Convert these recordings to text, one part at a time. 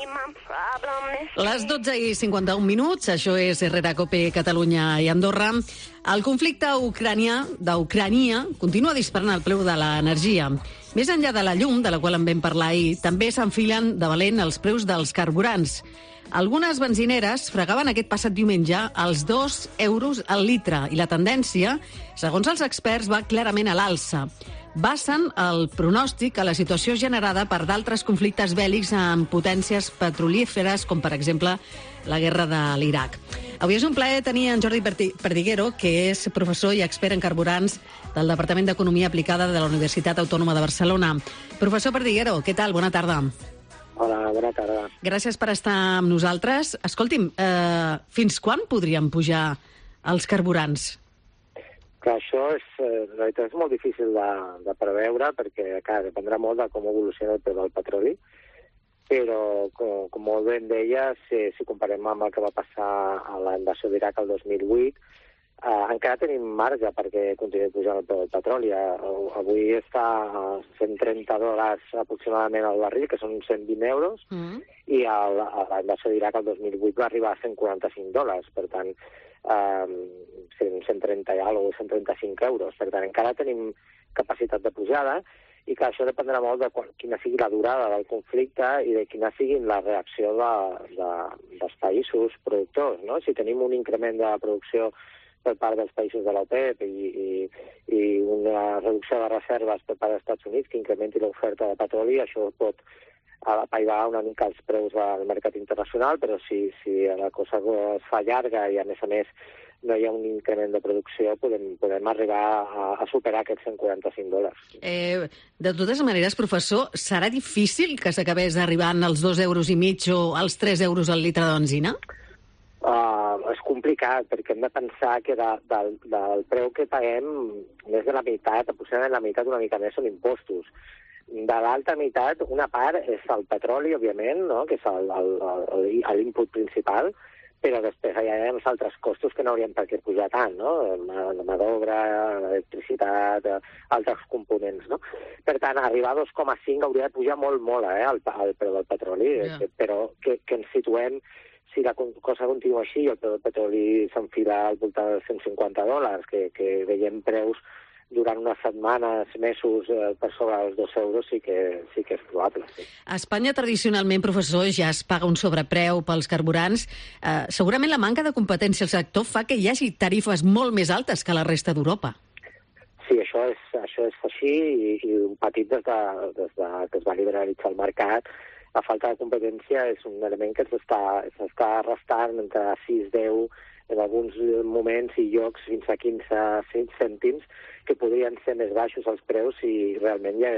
Les 12:51, això és Herrera Cope, Catalunya i Andorra. El conflicte d'Ucrània continua disparant el preu de l'energia. Més enllà de la llum, de la qual en vam parlar ahir, també s'enfilen de valent els preus dels carburants. Algunes benzineres fregaven aquest passat diumenge als 2 euros al litre i la tendència, segons els experts, va clarament a l'alça. Basen el pronòstic a la situació generada per d'altres conflictes bèl·lics amb potències petrolíferes, com per exemple la guerra de l'Iraq. Avui és un plaer tenir en Jordi Perdiguero, que és professor i expert en carburants del Departament d'Economia Aplicada de la Universitat Autònoma de Barcelona. Professor Perdiguero, què tal? Bona tarda. Hola, bona tarda. Gràcies per estar amb nosaltres. Escolti'm, fins quan podrien pujar els carburants? Que això la veritat és molt difícil de preveure perquè, clar, dependrà molt de com evoluciona el preu del petroli, però, com molt bé em deia, si comparem amb el que va passar a la invasió d'Iraq el 2008, encara tenim marge perquè continuï pujant el preu del petroli. Avui està a $130 aproximadament al barril, que són 120 euros, i a la invasió d'Iraq el 2008 va arribar a $145. Per tant, 130 o 135 euros. Per tant, encara tenim capacitat de pujada i que això dependrà molt de quina sigui la durada del conflicte i de quina sigui la reacció dels països productors, no? Si tenim un increment de producció per part dels països de l'OPEP i una reducció de reserves per part dels Estats Units que incrementi l'oferta de petroli, això pot apaivar una mica els preus del mercat internacional, però si la cosa es fa llarga i, a més, no hi ha un increment de producció, podem arribar a superar aquests $145. De totes maneres, professor, serà difícil que s'acabés arribant als 2,5 euros o als 3 euros al litre de benzina? És complicat, perquè hem de pensar que del preu que paguem, més de la meitat, aproximadament la meitat, una mica més, són impostos. De l'altra meitat, una part és el petroli, òbviament, no? Que és l'input principal, però després hi ha els altres costos que no haurien per què pujar tant, no? La mà d'obra, l'electricitat, altres components, no? Per tant, arribar a 2,5 hauria de pujar molt, el preu del petroli, però que ens situem, si la cosa continua així i el preu del petroli s'enfila al voltant dels $150, que veiem preus durant unes setmanes, mesos, per sobre els 2 euros, sí que és probable. Sí. A Espanya, tradicionalment, professor, ja es paga un sobrepreu pels carburants. Segurament la manca de competència al sector fa que hi hagi tarifes molt més altes que la resta d'Europa. Sí, això és així i un petit des que es va liberalitzar el mercat. La falta de competència és un element que s'està restant entre 6-10 en alguns moments i llocs fins a 15 cèntims, que podrien ser més baixos els preus si realment ja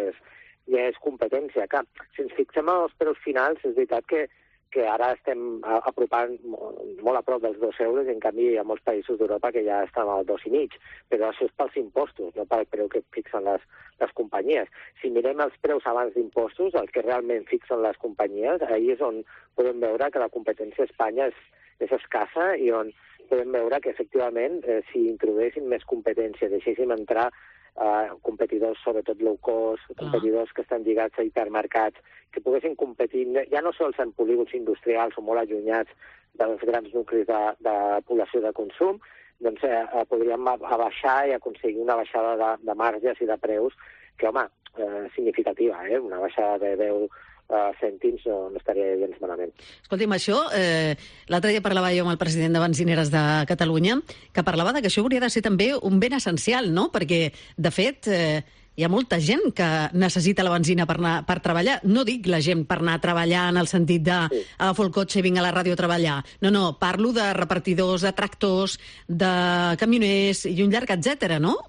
és competència. Clar, si ens fixem en els preus finals, és veritat que ara estem apropant molt a prop dels 2 euros i en canvi hi ha molts països d'Europa que ja estan al 2,5, però això és pels impostos, no pel preu que fixen les companyies. Si mirem els preus abans d'impostos, el que realment fixen les companyies, ahir és on podem veure que la competència a Espanya és escassa i on podem veure que, efectivament, si introdueixin més competència, deixéssim entrar competidors, sobretot low cost, competidors que estan lligats a hipermercats, que poguessin competir, ja no sols en polígons industrials o molt allunyats dels grans nuclis de població de consum, doncs podríem abaixar i aconseguir una baixada de marges i de preus que, home, significativa, una baixada de 10 cèntims no estaria gens malament. Escolti'm, això, l'altre dia parlava jo amb el president de Benzineres de Catalunya, que parlava que això hauria de ser també un ben essencial, no? Perquè, de fet, hi ha molta gent que necessita la benzina per treballar. No dic la gent per anar a treballar en el sentit de agafo el cotxe i vinc a la ràdio a treballar. No, parlo de repartidors, de tractors, de camioners i un llarg etcètera, no?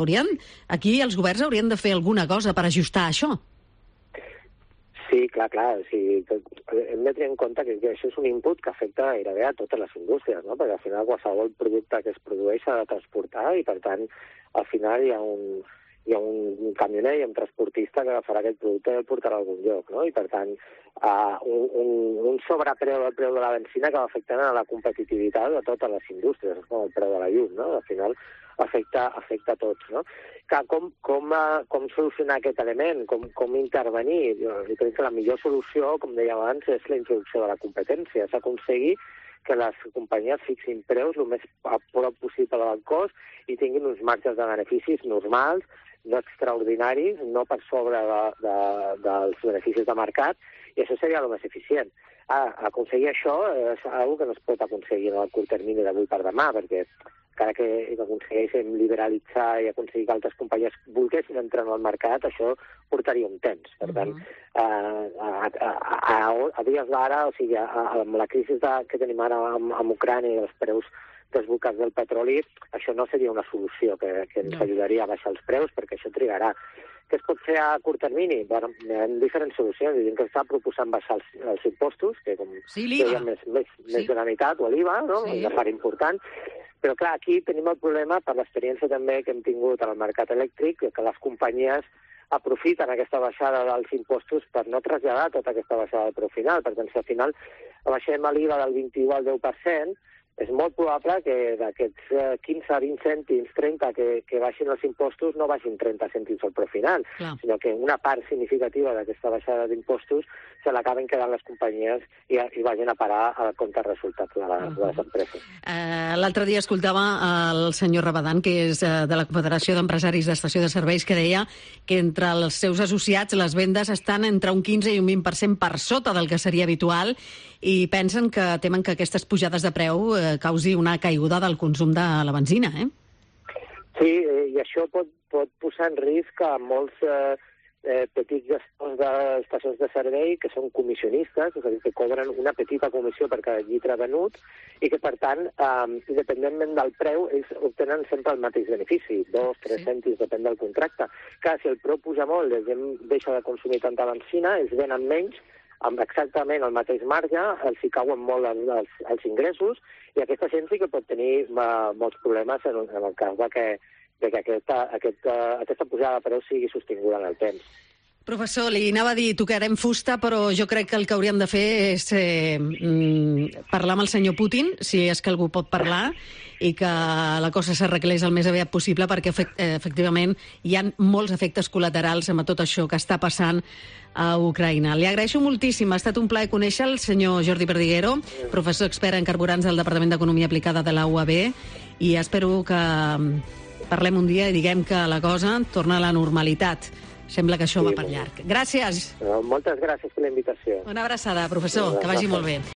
Aquí els governs haurien de fer alguna cosa per ajustar això. Sí, clar. Sí, hem de tenir en compte que això és un input que afecta gairebé a totes les indústries, no? Perquè al final qualsevol producte que es produeix s'ha de transportar i, per tant, al final hi ha un camioner i un transportista que agafarà aquest producte i el portarà a algun lloc, no? I, per tant, un sobrepreu del preu de la benzina que va afectant a la competitivitat de totes les indústries, com el preu de la llum, no? Al final, afecta a tots, no? Com solucionar aquest element, com intervenir? Jo crec que la millor solució, com deia abans, és la introducció de la competència. S'aconseguir que les companyies fixin preus el més a prop possible del cost i tinguin uns marges de beneficis normals, no extraordinaris, no per sobre dels beneficis de mercat, i això seria el més eficient. Aconseguir això és una que no es pot aconseguir en el curt termini d'avui per demà, perquè encara que aconsegueixen liberalitzar i aconseguir que altres companyies volguessin entrar al mercat, això portaria un temps. Per tant, a dies d'ara, o sigui, amb la crisi que tenim ara amb Ucrània i els preus desbocats del petroli, això no seria una solució que ens ajudaria a baixar els preus, perquè això trigarà. Què es pot fer a curt termini? Bueno, hi ha diferents solucions. Hi ha que està proposant baixar els impostos, que com deia, més de la meitat, o l'IVA, no? Una part important. Però, clar, aquí tenim el problema, per l'experiència també que hem tingut al mercat elèctric, que les companyies aprofiten aquesta baixada dels impostos per no traslladar tota aquesta baixada del preu final. Per tant, si al final baixem l'IVA del 21 al 10%, és molt probable que d'aquests 15, 20 cèntims, 30 que baixin els impostos no baixin 30 cèntims al preu final, sinó que una part significativa d'aquesta baixada d'impostos se l'acaben quedant les companyies i vagin a parar al compte resultats de les empreses. L'altre dia escoltava el senyor Rabadán, que és de la Confederació d'Empresaris d'Estació de Serveis, que deia que entre els seus associats les vendes estan entre un 15 i un 20% per sota del que seria habitual i temen que aquestes pujades de preu causi una caiguda del consum de la benzina, Sí, i això pot posar en risc a molts petits gestors d'estacions de servei que són comissionistes, és a dir, que cobren una petita comissió per cada litre venut i que, per tant, independentment del preu, ells obtenen sempre el mateix benefici, 2-3 cèntims, depèn del contracte. Clar, si el preu puja molt, la gent deixa de consumir tanta benzina, ells venen menys, amb exactament el mateix marge, els hi cauen molt els ingressos, i aquesta gent sí que pot tenir molts problemes en el cas de que aquesta pujada de preus sigui sostinguda en el temps. Professor, li anava a dir, tocarem fusta, però jo crec que el que hauríem de fer és parlar amb el senyor Putin, si és que algú pot parlar, i que la cosa s'arreglés el més aviat possible, perquè efectivament hi ha molts efectes col·laterals amb tot això que està passant a Ucraïna. Li agraeixo moltíssim, ha estat un plaer conèixer el senyor Jordi Perdiguero, professor expert en carburants del Departament d'Economia Aplicada de la UAB, i espero que parlem un dia i diguem que la cosa torna a la normalitat. Sembla que això va per llarg. Gràcies. Moltes gràcies per la invitació. Una abraçada, professor, que vagi molt bé.